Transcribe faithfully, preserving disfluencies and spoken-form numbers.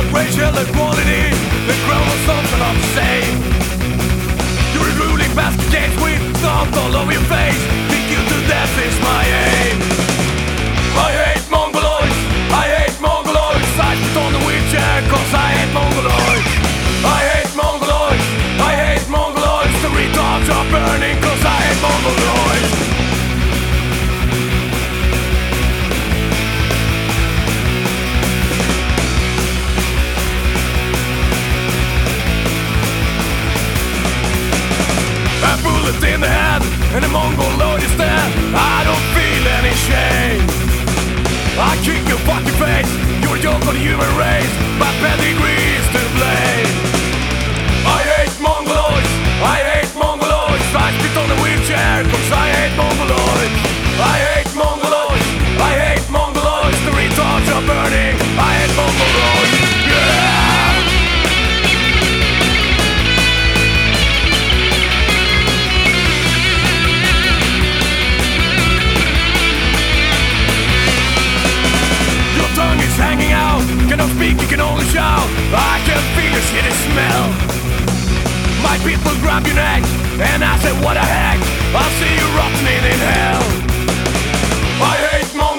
about racial equality. The chromosomes are not the same. You're ruling basket games with thoughts all over your face. Think you to death is my aim. I hate Mongoloids, I hate Mongoloids. I spit on the wheelchair cause I hate Mongoloids. I hate Mongoloids, I hate Mongoloids. The retards are burning cause I hate Mongoloids. Bullet in the head, and a Mongoloid is dead. I don't feel any shame. I kick your fucking face. You're a joke on the human race. My pedigree is to blame. I hate Mongoloids, I hate Mongoloids. I spit on the wheelchair cause I hate Mongoloids. I hate Mongoloids, I hate Mongoloids. The retards are burning. I hate Mongoloids. Yeah. Hanging out, cannot speak, you can only shout. I can feel your shitty smell. My people grab your neck, and I say what the heck. I'll see you rotting in hell. I hate more.